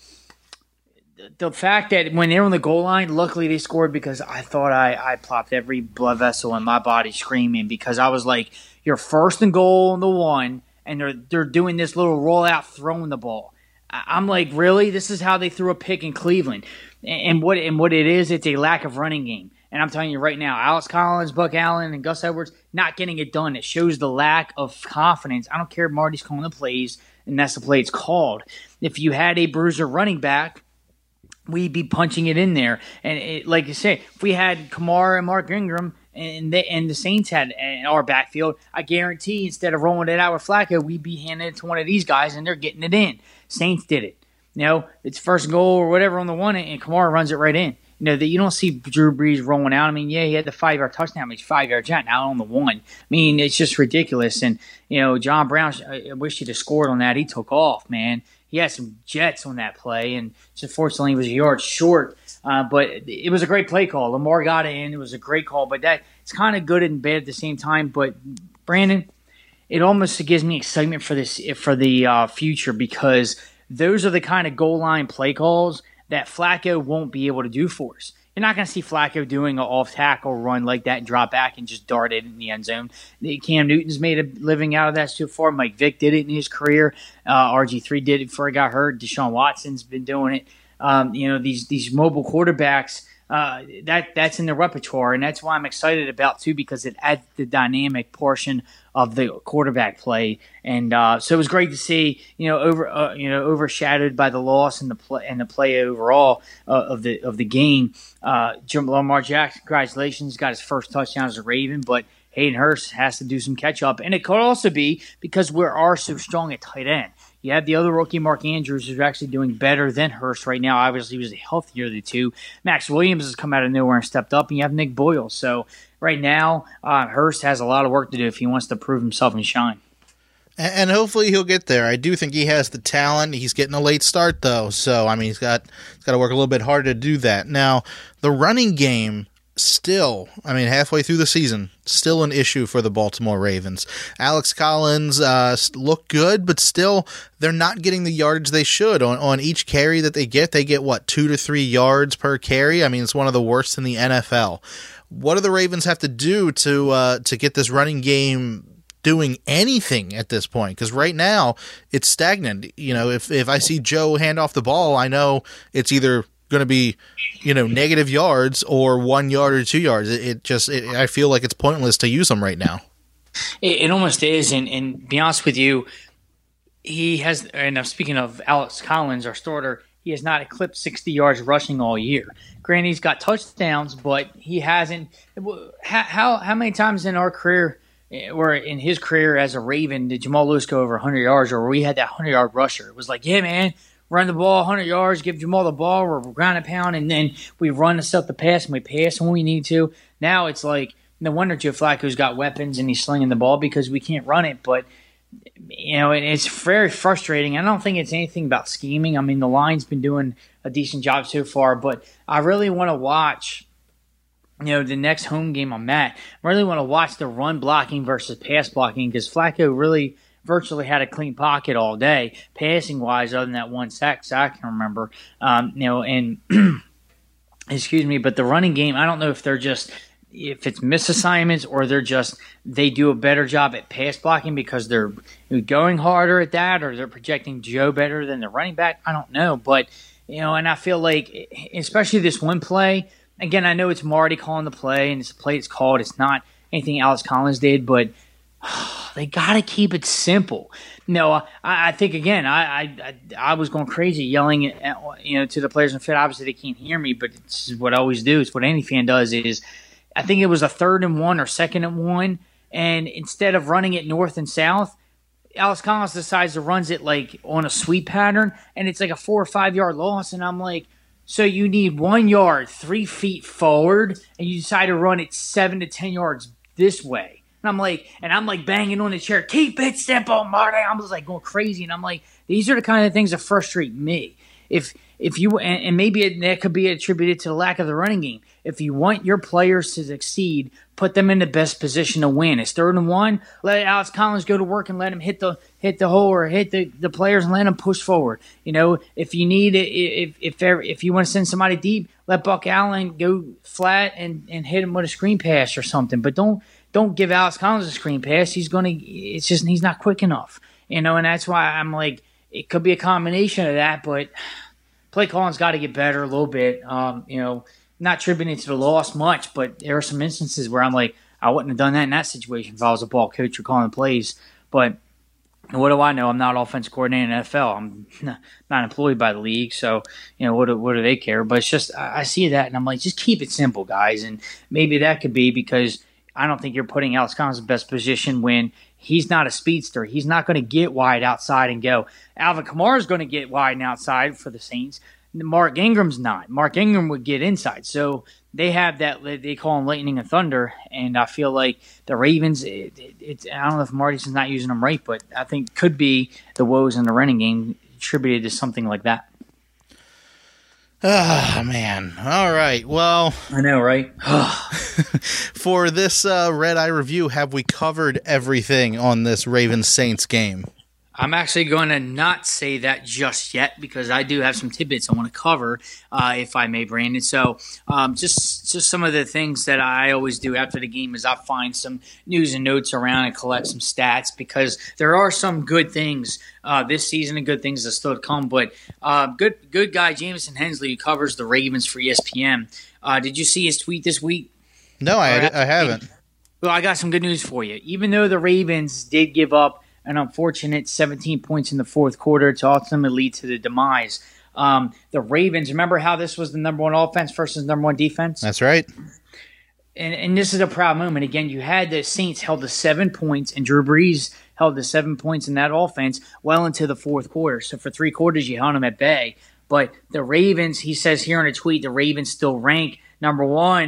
the fact that when they were on the goal line, luckily they scored because I thought I, I plopped every blood vessel in my body screaming because I was like, you're first and goal on the one, and they're they're doing this little rollout throwing the ball. I'm like, really? This is how they threw a pick in Cleveland. And what and what it is, it's a lack of running game. And I'm telling you right now, Alex Collins, Buck Allen, and Gus Edwards not getting it done. It shows the lack of confidence. I don't care if Marty's calling the plays, and that's the play it's called. If you had a bruiser running back, we'd be punching it in there. And it, like you say, if we had Kamara and Mark Ingram and the, and the Saints had in our backfield, I guarantee instead of rolling it out with Flacco, we'd be handing it to one of these guys, and they're getting it in. Saints did it. You know, it's first goal or whatever on the one, and Kamara runs it right in. You know, that you don't see Drew Brees rolling out. I mean, yeah, he had the five-yard touchdown, but he's five yards out now on the one. I mean, it's just ridiculous. And, you know, John Brown, I wish he'd have scored on that. He took off, man. He had some jets on that play, and just unfortunately he was a yard short. Uh, but it was a great play call. Lamar got it in. It was a great call. But that it's kind of good and bad at the same time. But, Brandon, it almost gives me excitement for this for the uh, future because those are the kind of goal line play calls that Flacco won't be able to do for us. You're not going to see Flacco doing an off-tackle run like that and drop back and just dart it in the end zone. Cam Newton's made a living out of that so far. Mike Vick did it in his career. Uh, R G three did it before he got hurt. Deshaun Watson's been doing it. Um, you know, these these mobile quarterbacks, uh, that that's in the repertoire, and that's why I'm excited about, too, because it adds the dynamic portion of the quarterback play. And uh, so it was great to see, you know, over uh, you know overshadowed by the loss and the play and the play overall uh, of the of the game. Uh, Lamar Jackson, congratulations, got his first touchdown as a Raven, but Hayden Hurst has to do some catch up, and it could also be because we are so strong at tight end. You have the other rookie, Mark Andrews, who's actually doing better than Hurst right now. Obviously, he was healthier of the two. Max Williams has come out of nowhere and stepped up, and you have Nick Boyle. So right now, uh, Hurst has a lot of work to do if he wants to prove himself and shine. And hopefully he'll get there. I do think he has the talent. He's getting a late start, though. So, I mean, he's got he's got to work a little bit harder to do that. Now, the running game still, I mean, halfway through the season, still an issue for the Baltimore Ravens. Alex Collins uh, look good, but still, they're not getting the yardage they should. On, on each carry that they get, they get, what, two to three yards per carry? I mean, it's one of the worst in the N F L. What do the Ravens have to do to uh, to get this running game doing anything at this point? Because right now, it's stagnant. You know, if, if I see Joe hand off the ball, I know it's either going to be, you know, negative yards or one yard or two yards. It, it just, it, I feel like it's pointless to use them right now. It, it almost is. And, and be honest with you, he has, and I'm speaking of Alex Collins, our starter, he has not eclipsed sixty yards rushing all year. Granted, he's got touchdowns, but he hasn't. How, how, how many times in our career, or in his career as a Raven, did Jamal Lewis go over one hundred yards, or we had that one hundred yard rusher? It was like, yeah, man, run the ball one hundred yards, give Jamal the ball, we're ground and pound, and then we run to set the pass, and we pass when we need to. Now it's like, no wonder Joe Flacco's got weapons and he's slinging the ball because we can't run it. But, you know, it's very frustrating. I don't think it's anything about scheming. I mean, the line's been doing a decent job so far, but I really want to watch, you know, the next home game I'm at. I really want to watch the run blocking versus pass blocking because Flacco really – virtually had a clean pocket all day, passing wise, other than that one sack, so I can remember. Um, you know, and excuse me, but the running game, I don't know if they're just if it's misassignments or they're just they do a better job at pass blocking because they're going harder at that, or they're projecting Joe better than the running back. I don't know, but you know, and I feel like, especially this one play. Again, I know it's Marty calling the play, and it's a play it's called. It's not anything Alex Collins did, but they got to keep it simple. No, I, I think, again, I, I I was going crazy yelling at, you know, to the players in the field. Obviously, they can't hear me, but it's what I always do. It's what any fan does is I think it was a third and one or second and one, and instead of running it north and south, Alex Collins decides to runs it like on a sweep pattern, and it's like a four or five-yard loss, and I'm like, so you need one yard, three feet forward, and you decide to run it seven to ten yards this way. And I'm like, and I'm like banging on the chair, keep it simple, Marty. I'm just like going crazy. And I'm like, these are the kind of things that frustrate me. If if you and, and maybe it, that could be attributed to the lack of the running game. If you want your players to succeed, put them in the best position to win. It's third and one. Let Alex Collins go to work and let him hit the hit the hole or hit the, the players and let them push forward. You know, if you need if if if you want to send somebody deep, let Buck Allen go flat and, and hit him with a screen pass or something. But don't. Don't give Alex Collins a screen pass. He's going to – it's just he's not quick enough. You know, and that's why I'm like it could be a combination of that, but play calling's got to get better a little bit. Um, you know, not attributing to the loss much, but there are some instances where I'm like, I wouldn't have done that in that situation if I was a ball coach or calling plays. But what do I know? I'm not offensive coordinator in the N F L. I'm not employed by the league, so you know what do, what do they care? But it's just I, I see that, and I'm like, just keep it simple, guys. And maybe that could be because – I don't think you're putting Alex Collins in the best position when he's not a speedster. He's not going to get wide outside and go. Alvin Kamara is going to get wide and outside for the Saints. Mark Ingram's not. Mark Ingram would get inside. So they have that, they call him lightning and thunder, and I feel like the Ravens, it, it, it's, I don't know if Marty's not using them right, but I think could be the woes in the running game attributed to something like that. Ah, oh, man. All right. Well, I know, right? For this uh, Red Eye review, have we covered everything on this Ravens Saints game? I'm actually going to not say that just yet because I do have some tidbits I want to cover, uh, if I may, Brandon. So um, just just some of the things that I always do after the game is I find some news and notes around and collect some stats because there are some good things uh, this season and good things that still to come. But uh, good good guy Jamison Hensley, who covers the Ravens for E S P N. Uh, did you see his tweet this week? No, I, I haven't. Well, I got some good news for you. Even though the Ravens did give up an unfortunate seventeen points in the fourth quarter to ultimately lead to the demise. Um, the Ravens, remember how this was the number one offense versus number one defense? That's right. And, and this is a proud moment. Again, you had the Saints held to seven points, and Drew Brees held to seven points in that offense well into the fourth quarter. So for three quarters, you held them at bay. But the Ravens, he says here in a tweet, the Ravens still rank number one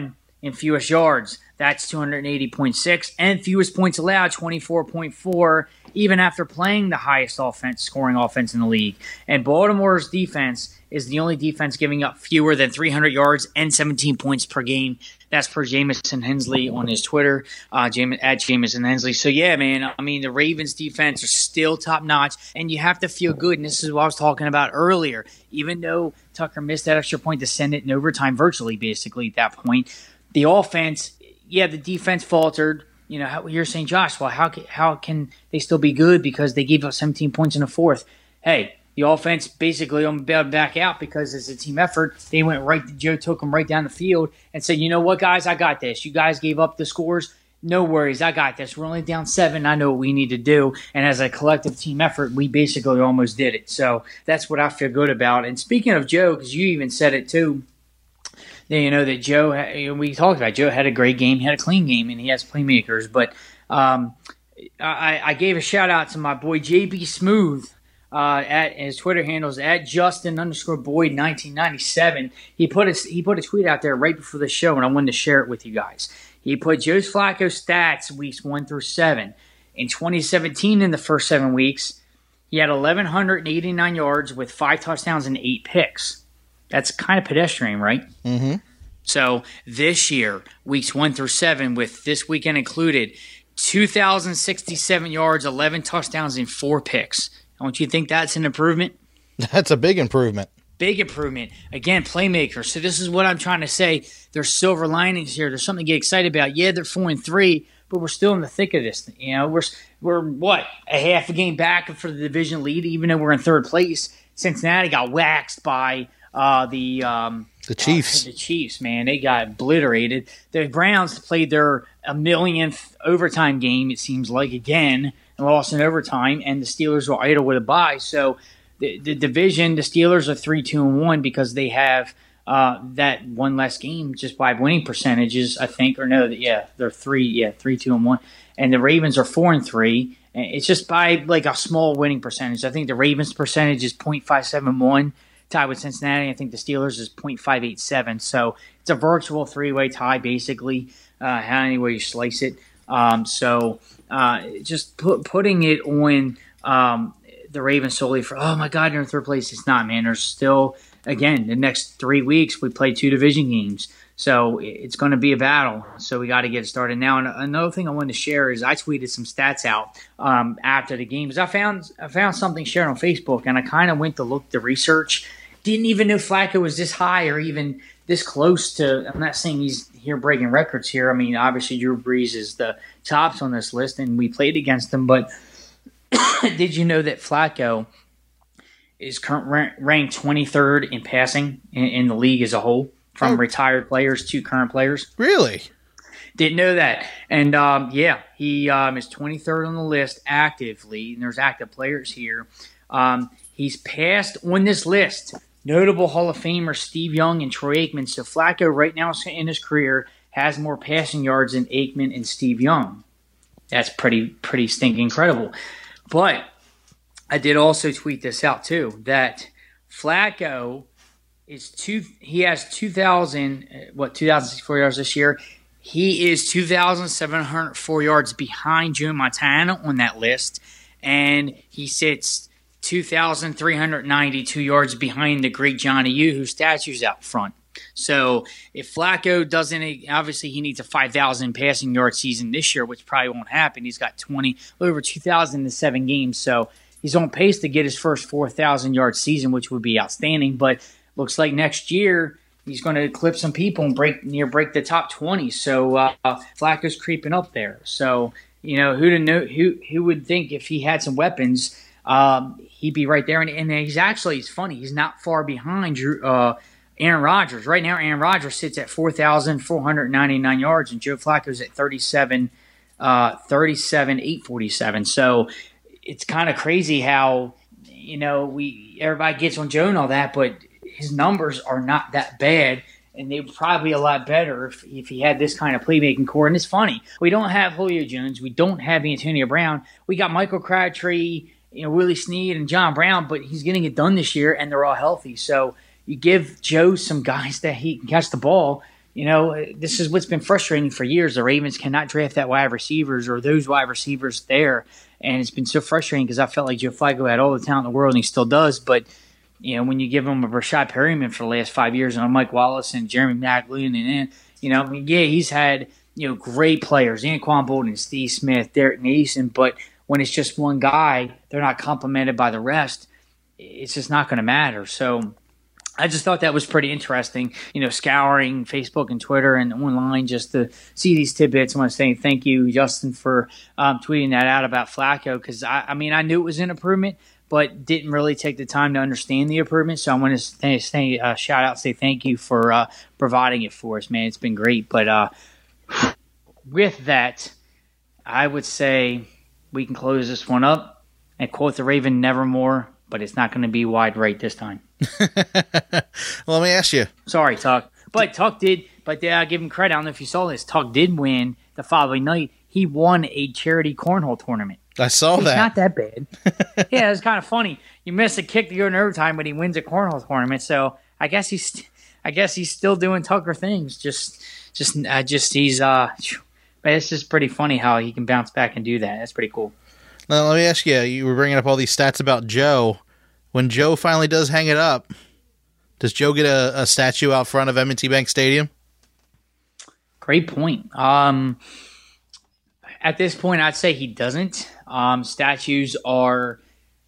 in fewest yards. That's two eighty point six. And fewest points allowed, twenty-four point four, even after playing the highest offense, scoring offense in the league. And Baltimore's defense is the only defense giving up fewer than three hundred yards and seventeen points per game. That's per Jamison Hensley on his Twitter, uh, Jam- at Jamison Hensley. So, yeah, man, I mean, the Ravens defense are still top-notch, and you have to feel good. And this is what I was talking about earlier. Even though Tucker missed that extra point to send it in overtime virtually, basically, at that point, the offense, yeah, the defense faltered. You know, how, you're saying, Josh, well, how, how can they still be good because they gave up seventeen points in the fourth? Hey, the offense basically bailed back out because it's a team effort. They went right – Joe took them right down the field and said, you know what, guys, I got this. You guys gave up the scores. No worries, I got this. We're only down seven. I know what we need to do. And as a collective team effort, we basically almost did it. So that's what I feel good about. And speaking of Joe, because you even said it too, you know, that Joe – we talked about Joe had a great game. He had a clean game, and he has playmakers. But um, I, I gave a shout-out to my boy J B Smooth. Uh, at his Twitter handles at Justin underscore Boyd nineteen ninety-seven. He put a, he put a tweet out there right before the show, and I wanted to share it with you guys. He put Joe Flacco's stats weeks one through seven. In twenty seventeen, in the first seven weeks, he had eleven eighty-nine yards with five touchdowns and eight picks. That's kind of pedestrian, right? Mm-hmm. So this year, weeks one through seven, with this weekend included, two thousand sixty-seven yards, eleven touchdowns, and four picks. Don't you think that's an improvement? That's a big improvement. Big improvement. Again, playmakers. So this is what I'm trying to say. There's silver linings here. There's something to get excited about. Yeah, they're four and three, but we're still in the thick of this. You know, we're we're what a half a game back for the division lead, even though we're in third place. Cincinnati got waxed by uh, the um, the Chiefs. Uh, the Chiefs, man, they got obliterated. The Browns played their a millionth overtime game. It seems like again. And lost in overtime, and the Steelers were idle with a bye. So the, the division, the Steelers are three, two, and one because they have uh, that one less game just by winning percentages, I think, or no, yeah, they're three, yeah, three, two, and one, and the Ravens are four and three. And it's just by like a small winning percentage. I think the Ravens percentage is point five seven one, tied with Cincinnati. I think the Steelers is point five eight seven. So it's a virtual three-way tie, basically, uh, how any way you slice it. Um, so. Uh, just put, putting it on um, the Ravens solely for, oh, my God, they're in third place. It's not, man. There's still, again, the next three weeks we play two division games. So it's going to be a battle. So we got to get it started now. And another thing I wanted to share is I tweeted some stats out um, after the games. I found I found something shared on Facebook, and I kind of went to look the research. Didn't even know Flacco was this high or even this close to – I'm not saying he's here breaking records here. I mean, obviously Drew Brees is the tops on this list, and we played against him. But did you know that Flacco is current ranked twenty-third in passing in, in the league as a whole, from oh. retired players to current players? Really? Didn't know that. And, um, yeah, he um, is twenty-third on the list actively, and there's active players here. Um, he's passed on this list – notable Hall of Famers Steve Young and Troy Aikman. So Flacco right now in his career has more passing yards than Aikman and Steve Young. That's pretty pretty stinking incredible. But I did also tweet this out too, that Flacco is two. He has two thousand what two thousand sixty-four yards this year. He is two thousand seven hundred four yards behind Joe Montana on that list, and he sits two thousand three hundred ninety-two yards behind the great Johnny U, whose statue's out front. So if Flacco doesn't, obviously he needs a five thousand passing yard season this year, which probably won't happen. He's got twenty over two thousand in seven games, so he's on pace to get his first four thousand yard season, which would be outstanding. But looks like next year he's going to clip some people and break near break the top twenty. So uh, Flacco's creeping up there. So you know who to know who who would think if he had some weapons. Um, he'd be right there, and, and he's actually, it's funny, he's not far behind Drew, uh, Aaron Rodgers. Right now, Aaron Rodgers sits at four thousand four hundred ninety-nine yards, and Joe Flacco's at thirty-seven, uh, thirty-seven eight forty-seven. So it's kind of crazy how, you know, we everybody gets on Joe and all that, but his numbers are not that bad, and they would probably be a lot better if, if he had this kind of playmaking core. And it's funny, we don't have Julio Jones, we don't have Antonio Brown, we got Michael Crabtree, you know, Willie Snead and John Brown, but he's getting it done this year, and they're all healthy. So you give Joe some guys that he can catch the ball. you know, this is what's been frustrating for years. The Ravens cannot draft that wide receivers or those wide receivers there. And it's been so frustrating because I felt like Joe Flacco had all the talent in the world, and he still does. But, you know, when you give him a Rashad Perryman for the last five years and a Mike Wallace and Jeremy Maclin, and, you know, I mean, yeah, he's had, you know, great players, Anquan Bolden, Steve Smith, Derek Mason. But when it's just one guy, they're not complemented by the rest. It's just not going to matter. So I just thought that was pretty interesting, you know, scouring Facebook and Twitter and online just to see these tidbits. I want to say thank you, Justin, for um, tweeting that out about Flacco because, I, I mean, I knew it was an improvement, but didn't really take the time to understand the improvement. So I want to say, say uh, shout out, say thank you for uh, providing it for us, man. It's been great. But uh, with that, I would say we can close this one up and quote the Raven nevermore, but it's not going to be wide right this time. Well, let me ask you. Sorry, Tuck. But Tuck did, but uh, give him credit. I don't know if you saw this. Tuck did win the following night. He won a charity cornhole tournament. I saw He's that. not that bad. Yeah, it's kind of funny. You miss a kick to go in overtime, but he wins a cornhole tournament. So I guess he's, I guess he's still doing Tucker things. Just, just, uh, just he's. Uh, but it's just pretty funny how he can bounce back and do that. That's pretty cool. Now, let me ask you. You were bringing up all these stats about Joe. When Joe finally does hang it up, does Joe get a, a statue out front of M and T Bank Stadium? Great point. Um, at this point, I'd say he doesn't. Um, statues are.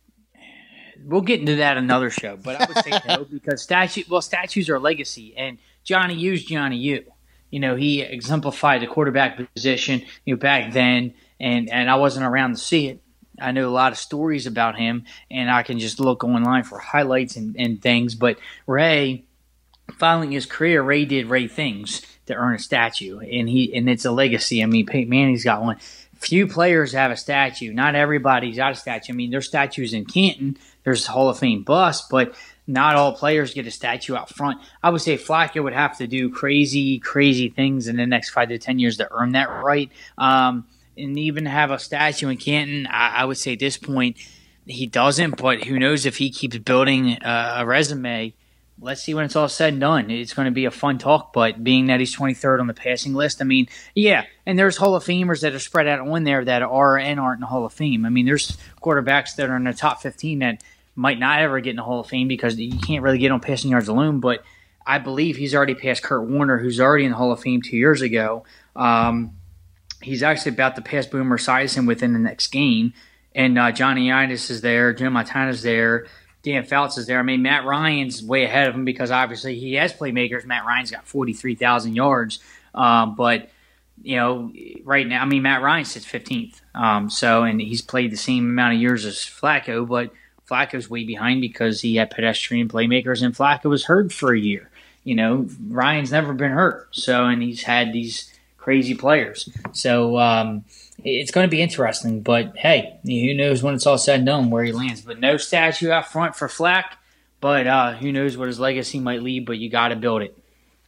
We'll get into that another show, but I would say no because statue. Well, statues are legacy, and Johnny U's Johnny U. You know, he exemplified the quarterback position. You know, back then, and and I wasn't around to see it. I know a lot of stories about him, and I can just look online for highlights and, and things. But Ray, following his career, Ray did Ray things to earn a statue, and he and it's a legacy. I mean, Peyton Manning's got one. Few players have a statue. Not everybody's got a statue. I mean, there's statues in Canton. There's Hall of Fame bust, but not all players get a statue out front. I would say Flacco would have to do crazy, crazy things in the next five to ten years to earn that right. Um, And even have a statue in Canton, I, I would say at this point he doesn't. But who knows if he keeps building uh, a resume? Let's see when it's all said and done. It's going to be a fun talk. But being that he's twenty-third on the passing list, I mean, yeah. And there's Hall of Famers that are spread out on there that are and aren't in the Hall of Fame. I mean, there's quarterbacks that are in the top fifteen that might not ever get in the Hall of Fame because you can't really get on passing yards alone. But I believe he's already passed Kurt Warner, who's already in the Hall of Fame two years ago. Um, He's actually about to pass Boomer Esiason within the next game. And uh, Johnny Unitas is there. Joe Montana's there. Dan Fouts is there. I mean, Matt Ryan's way ahead of him because obviously he has playmakers. Matt Ryan's got forty-three thousand yards. Um, but, you know, right now, I mean, Matt Ryan sits fifteenth. Um, so, and he's played the same amount of years as Flacco, but Flacco's way behind because he had pedestrian playmakers and Flacco was hurt for a year. You know, Ryan's never been hurt. So, and he's had these crazy players. So um, it's going to be interesting. But, hey, who knows when it's all said and done where he lands. But no statue out front for Flack. But uh, who knows what his legacy might leave, but you got to build it.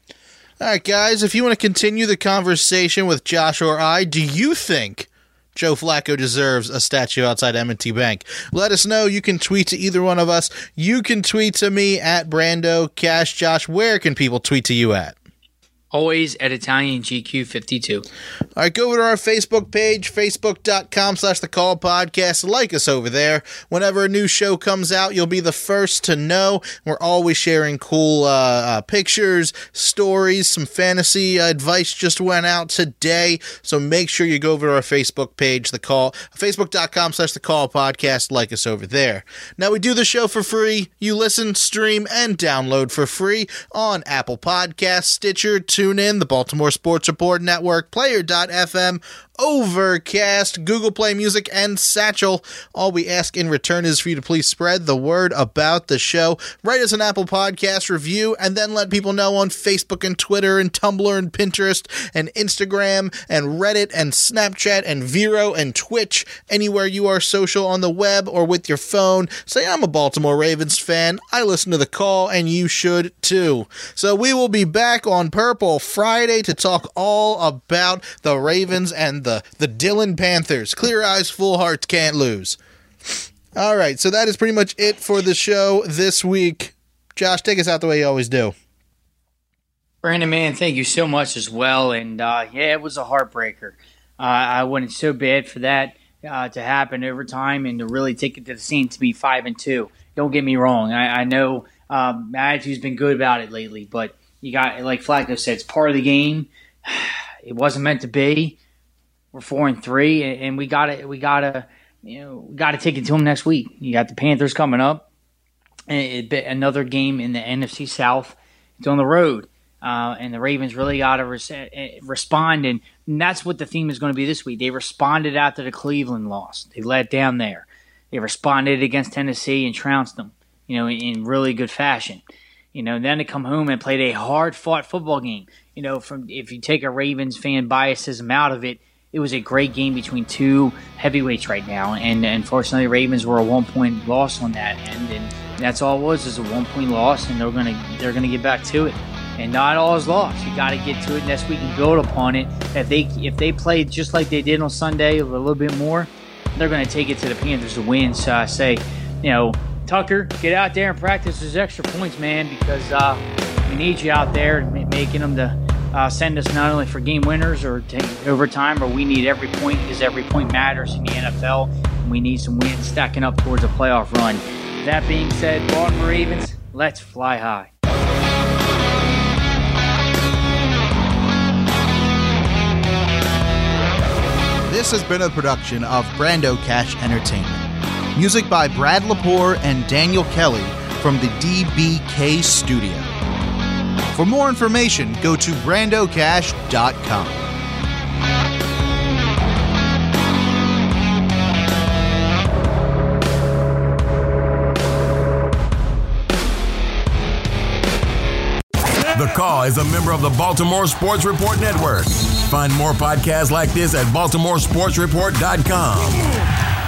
All right, guys, if you want to continue the conversation with Josh or I, do you think Joe Flacco deserves a statue outside M and T Bank? Let us know. You can tweet to either one of us. You can tweet to me at Brando Cash. Josh, where can people tweet to you at? Always at Italian G Q fifty-two. All right, go over to our Facebook page, facebook.com slash the call podcast. Like us over there. Whenever a new show comes out, you'll be the first to know. We're always sharing cool uh, uh, pictures, stories, some fantasy uh, advice just went out today. So make sure you go over to our Facebook page, the call, facebook.com slash the call podcast. Like us over there. Now, we do the show for free. You listen, stream, and download for free on Apple Podcasts, Stitcher, TuneIn, the Baltimore Sports Report Network, Player dot f m, Overcast, Google Play Music, and Satchel. All we ask in return is for you to please spread the word about the show. Write us an Apple Podcast review, and then let people know on Facebook and Twitter and Tumblr and Pinterest and Instagram and Reddit and Snapchat and Vero and Twitch, anywhere you are social on the web or with your phone. Say, I'm a Baltimore Ravens fan. I listen to The Call, and you should too. So we will be back on Purple Friday to talk all about the Ravens and the The, the Dillon Panthers. Clear eyes, full hearts, can't lose. All right, so that is pretty much it for the show this week. Josh, take us out the way you always do. Brandon, man, thank you so much as well. And uh, yeah, it was a heartbreaker. Uh, I wanted so bad for that uh, to happen over time and to really take it to the scene to be five and two. Don't get me wrong. I, I know um, my attitude's been good about it lately, but you got, like Flacco said, it's part of the game. It wasn't meant to be. We're four and three, and we gotta, we gotta, you know, we gotta take it to them next week. You got the Panthers coming up, and it, another game in the N F C South. It's on the road. Uh, and the Ravens really got to res- respond, and, and that's what the theme is going to be this week. They responded after the Cleveland loss. They let down there. They responded against Tennessee and trounced them, you know, in, in really good fashion. You know, and then to come home and played a hard-fought football game. You know, from if you take a Ravens fan biasism out of it, it was a great game between two heavyweights right now, and unfortunately, the Ravens were a one-point loss on that end, and that's all it was, is a one-point loss, and they're gonna they're gonna get back to it. And not all is lost. You got to get to it next week and build upon it. If they if they play just like they did on Sunday, a little bit more, they're going to take it to the Panthers to win. So I say, you know, Tucker, get out there and practice those extra points, man, because uh, we need you out there making them to uh, send us not only for game winners or take overtime, but we need every point because every point matters in the N F L. And we need some wins stacking up towards a playoff run. That being said, Baltimore Ravens, let's fly high. This has been a production of Brando Cash Entertainment. Music by Brad Lepore and Daniel Kelly from the D B K Studio. For more information, go to brando cash dot com. The Call is a member of the Baltimore Sports Report Network. Find more podcasts like this at baltimore sports report dot com.